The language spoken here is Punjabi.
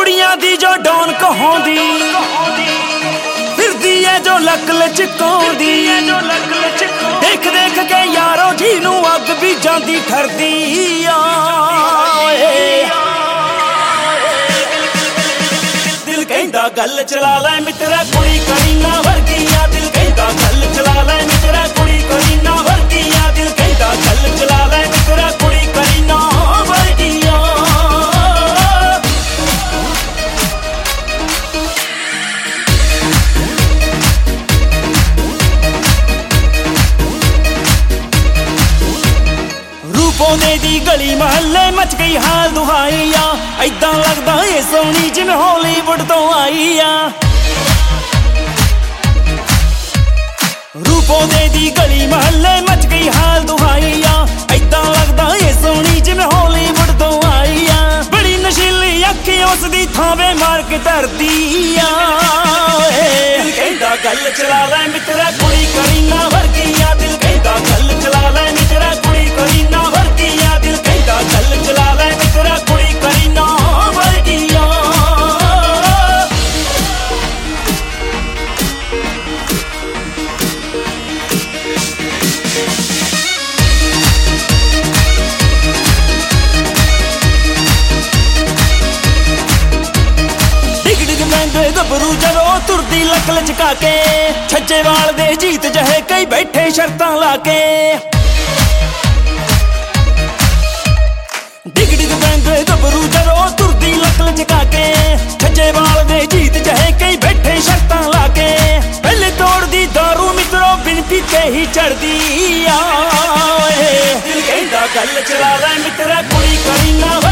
ਕੁੜੀਆਂ ਦੀ ਜੋ ਡੌਨ ਕਹਾਉਂਦੀ ਫਿਰਦੀ ਏ ਜੋ ਲੱਕ ਲਚਕਾਉਂਦੀ ਦੇਖ ਦੇਖ ਕੇ ਯਾਰੋ ਜੀ ਨੂੰ ਅੱਗ ਵੀ ਜਾਂਦੀ ਠਰਦੀ ਆ ਦਿਲ ਕਹਿੰਦਾ ਗੱਲ ਚਲਾ ਲੈ ਮਿੱਤਰਾ ਕੁੜੀ ਕਰੀਨਾ ਵਰਗੀ ਆ ਦਿਲ ਕਹਿੰਦਾ ਗੱਲ ਚਲਾ ਲੈ ਮਿੱਤਰਾ ਕੁੜੀ ਕਰੀਨਾ ਵਰਗੀ ਆ ਦਿਲ ਕਹਿੰਦਾ ਗੱਲ ਚਲਾ ਲੈ ਮਿੱਤਰਾ ਕੁੜੀ ਕਰੀਨਾ ਵਰਗੀ ਆ ਪੌਂਦੇ ਦੀ ਗਲੀ ਮਹੱਲੇ ਮਚ ਗਈ ਹਾਲ ਦੁਹਾਈ ਆ ਏਦਾਂ ਲੱਗਦਾ ਏ ਸੋਹਣੀ ਜਿਵੇਂ ਹਾਲੀਵੁੱਡ ਤੋਂ ਆਈ ਆ ਰੂਪੌਂਦੇ ਦੀ ਗਲੀ ਮਹੱਲੇ ਮਚ ਗਈ ਹਾਲ ਦੁਹਾਈ ਆ ਏਦਾਂ ਲੱਗਦਾ ਏ ਸੋਹਣੀ ਜਿਵੇਂ ਹਾਲੀਵੁੱਡ ਤੋਂ ਆਈ ਆ ਬੜੀ ਨਸ਼ੀਲੀ ਅੱਖੀ ਉਸ ਦੀ ਥਾਵੇਂ ਮਾਰ ਕੇ ਧਰਦੀ ਆ ਦਿਲ ਕਹਿੰਦਾ ਗੱਲ ਚਲਾ ਲੈ ਮਿੱਤਰਾ ਕੁੜੀ ਕਰੀਨਾ ਵਰਗੀ ਆ ਦਿਲ ਕਹਿੰਦਾ ਗੱਲ ਚਲਾ ਲੈ ਮਿੱਤਰਾ ਕੁੜੀ ਕਰੀਨਾ ਵਰਗੀ ਆ ਦਿਲ ਕਹਿੰਦਾ ਗੱਲ ਚਲਾ ਲੈ ਮਿੱਤਰਾ ਕੁੜੀ ਕਰੀਨਾ ਵਰਗੀ ਆ ਗੱਭਰੂ ਜਦੋਂ ਤੁਰਦੀ ਲੱਕ ਲਚਕਾ ਕੇ ਛੱਜੇ ਵਾਲ ਦੇ ਜੀਤ ਜਹੇ ਕਈ ਬੈਠੇ ਸ਼ਰਤਾਂ ਲਾ ਕੇ ਡਿਗ ਡਿਗ ਪੈਂਦੇ ਗੱਭਰੂ ਜਦੋਂ ਤੁਰਦੀ ਲੱਕ ਲਚਕਾ ਕੇ ਛੱਜੇ ਵਾਲ ਦੇ ਜੀਤ ਜਹੇ ਕਈ ਬੈਠੇ ਸ਼ਰਤਾਂ ਲਾ ਕੇ ਪਹਿਲੇ ਤੋੜਦੀ ਦਾਰੂ ਮਿੱਤਰੋ ਬਿਨ ਪੀਤੇ ਹੀ ਚੜਦੀ ਆ ਦਿਲ ਕਹਿੰਦਾ ਗੱਲ ਚਲਾ ਲੈ ਮਿੱਤਰਾ ਕੁੜੀ ਕਰੀਨਾ